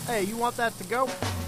Hey, you want that to go?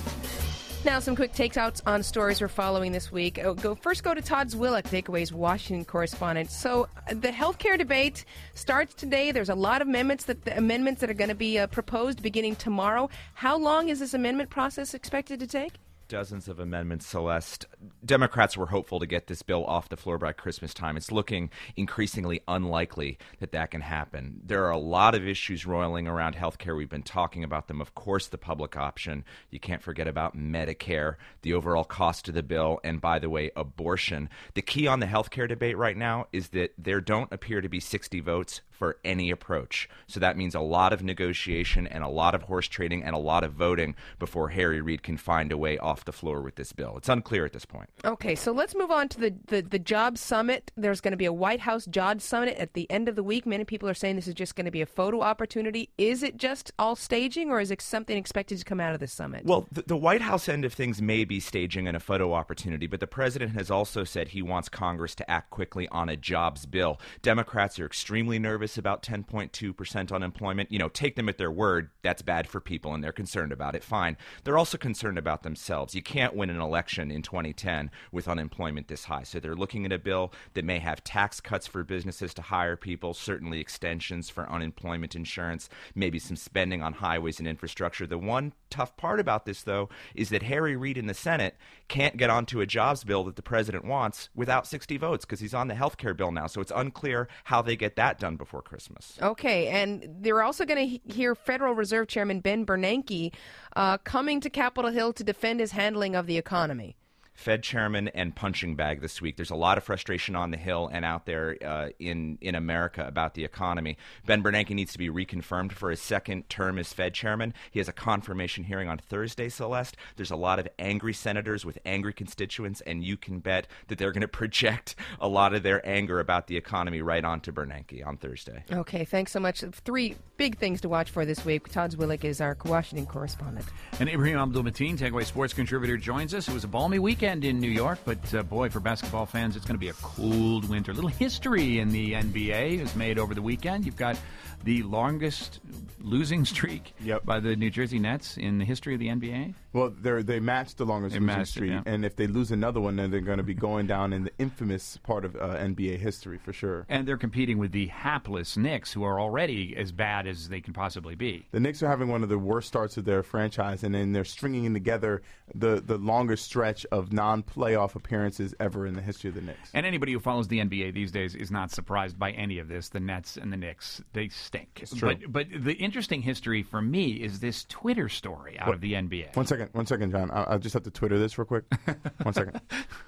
Now, some quick takeouts on stories we're following this week. First go to Todd Zwillich, Takeaway's Washington correspondent. So the healthcare debate starts today. There's a lot of amendments that are going to be proposed beginning tomorrow. How long is this amendment process expected to take? Dozens of amendments, Celeste. Democrats were hopeful to get this bill off the floor by Christmas time. It's looking increasingly unlikely that can happen. There are a lot of issues roiling around health care. We've been talking about them. Of course, the public option. You can't forget about Medicare, the overall cost of the bill, and, by the way, abortion. The key on the health care debate right now is that there don't appear to be 60 votes for any approach. So that means a lot of negotiation and a lot of horse trading and a lot of voting before Harry Reid can find a way off the floor with this bill. It's unclear at this point. Okay, so let's move on to the Jobs Summit. There's going to be a White House Jobs Summit at the end of the week. Many people are saying this is just going to be a photo opportunity. Is it just all staging, or is it something expected to come out of this summit? Well, the White House end of things may be staging and a photo opportunity, but the president has also said he wants Congress to act quickly on a jobs bill. Democrats are extremely nervous about 10.2% unemployment. Take them at their word. That's bad for people, and they're concerned about it. Fine. They're also concerned about themselves. You can't win an election in 2010 with unemployment this high. So they're looking at a bill that may have tax cuts for businesses to hire people, certainly extensions for unemployment insurance, maybe some spending on highways and infrastructure. The one tough part about this, though, is that Harry Reid in the Senate can't get onto a jobs bill that the president wants without 60 votes because he's on the health care bill now. So it's unclear how they get that done before Christmas. Okay, and they're also going to hear Federal Reserve Chairman Ben Bernanke coming to Capitol Hill to defend his handling of the economy. Fed chairman and punching bag this week. There's a lot of frustration on the Hill and out there in America about the economy. Ben Bernanke needs to be reconfirmed for his second term as Fed chairman. He has a confirmation hearing on Thursday, Celeste. There's a lot of angry senators with angry constituents, and you can bet that they're going to project a lot of their anger about the economy right onto Bernanke on Thursday. Okay, thanks so much. 3 big things to watch for this week. Todd Zwillich is our Washington correspondent. And Ibrahim Abdul-Mateen, Takeaway Sports contributor, joins us. It was a balmy weekend in New York, but boy, for basketball fans, it's going to be a cold winter. A little history in the NBA is made over the weekend. You've got the longest losing streak by the New Jersey Nets in the history of the NBA. Well, they matched the longest losing streak, and if they lose another one, then they're going to be going down in the infamous part of NBA history for sure. And they're competing with the hapless Knicks, who are already as bad as they can possibly be. The Knicks are having one of the worst starts of their franchise, and then they're stringing together the longest stretch of non-playoff appearances ever in the history of the Knicks. And anybody who follows the NBA these days is not surprised by any of this. The Nets and the Knicks, they stink. It's true. But the interesting history for me is this Twitter story out of the NBA. One second, John. I just have to Twitter this real quick. 1 second.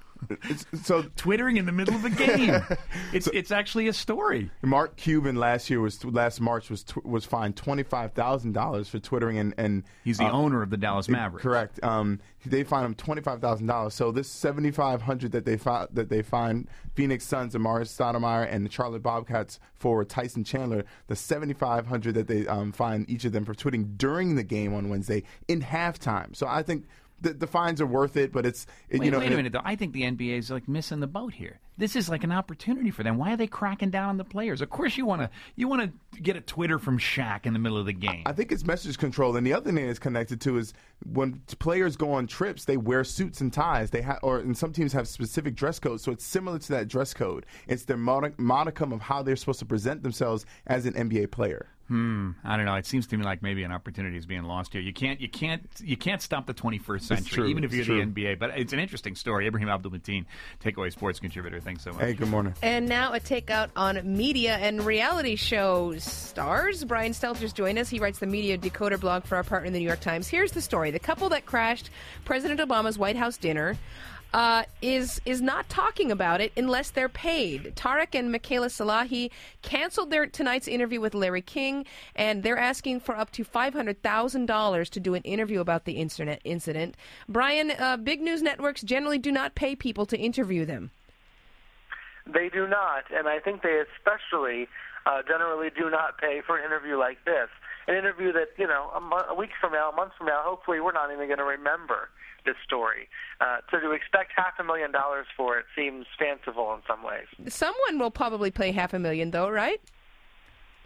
So Twittering in the middle of a game. It's actually a story. Mark Cuban last March was fined $25,000 for twittering, and he's the owner of the Dallas Mavericks. Correct. They fined him $25,000. So this $7,500 that they fined Phoenix Suns, Amar'e Stoudemire, and the Charlotte Bobcats for Tyson Chandler, the $7,500 that they fined each of them for tweeting during the game on Wednesday in halftime. So I think the fines are worth it, but wait a minute though. I think the NBA is like missing the boat here. This is like an opportunity for them. Why are they cracking down on the players? Of course, you want to get a Twitter from Shaq in the middle of the game. I think it's message control, and the other thing it's connected to is when players go on trips, they wear suits and ties. And some teams have specific dress codes, so it's similar to that dress code. It's their modicum of how they're supposed to present themselves as an NBA player. I don't know. It seems to me like maybe an opportunity is being lost here. You can't stop the 21st century, even if you're the NBA. But it's an interesting story. Ibrahim Abdul-Mateen, Takeaway Sports contributor. Thanks so much. Hey, good morning. And now a takeout on media and reality show stars. Brian Stelter's joined us. He writes the Media Decoder blog for our partner, the New York Times. Here's the story: the couple that crashed President Obama's White House dinner is not talking about it unless they're paid. Tarek and Michaela Salahi canceled their tonight's interview with Larry King, and they're asking for up to $500,000 to do an interview about the incident. Brian, big news networks generally do not pay people to interview them. They do not, and I think they especially generally do not pay for an interview like this. An interview that, a week from now, a month from now, hopefully we're not even going to remember this story. So to expect $500,000 for it seems fanciful in some ways. Someone will probably pay $500,000, though, right?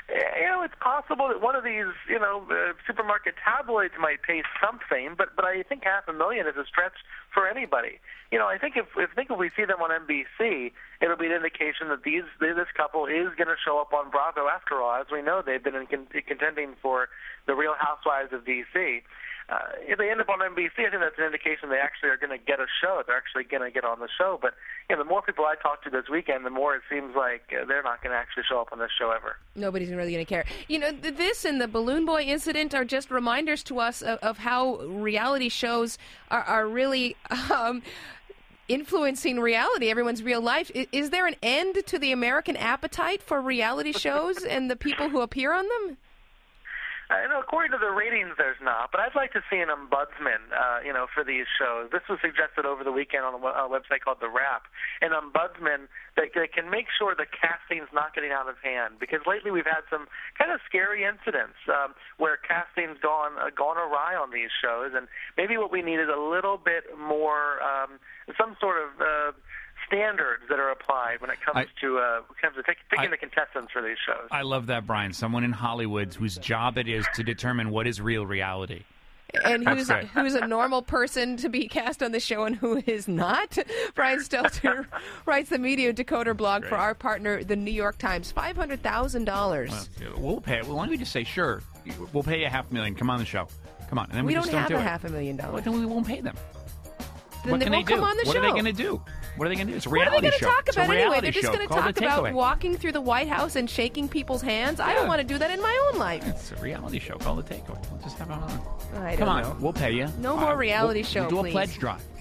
It's possible that one of these, supermarket tabloids might pay something, but I think $500,000 is a stretch for anybody. I think if we see them on NBC, it'll be an indication that this couple is going to show up on Bravo. After all, as we know, they've been contending for the Real Housewives of D.C. If they end up on NBC, I think that's an indication they actually are going to get a show. They're actually going to get on the show. But the more people I talk to this weekend, the more it seems like they're not going to actually show up on this show ever. Nobody's really going to care. This and the Balloon Boy incident are just reminders to us of how reality shows are really influencing reality, everyone's real life. Is there an end to the American appetite for reality shows and the people who appear on them? According to the ratings, there's not. But I'd like to see an ombudsman, for these shows. This was suggested over the weekend on a website called The Wrap. An ombudsman that can make sure the casting's not getting out of hand. Because lately we've had some kind of scary incidents where casting's gone awry on these shows. And maybe what we need is a little bit more, some sort of standards that are applied when it comes to picking the contestants for these shows. I love that, Brian. Someone in Hollywood whose job it is to determine what is real reality. And who's a normal person to be cast on the show and who is not. Brian Stelter writes the Media Decoder blog for our partner, the New York Times. $500,000. We'll pay it. Well, why don't we just say, sure, we'll pay you $500,000. Come on the show. Come on. And then we just don't have $500,000. Well, then we won't pay them. Then they won't come on the show. What are they going to do? What are they going to do? It's a reality show. What are they going to talk about anyway? They're just going to talk about walking through the White House and shaking people's hands. I don't want to do that in my own life. It's a reality show. Call The Takeaway. We'll just have it on. Come on. We'll pay you. No more reality show, we'll do please. a pledge drive.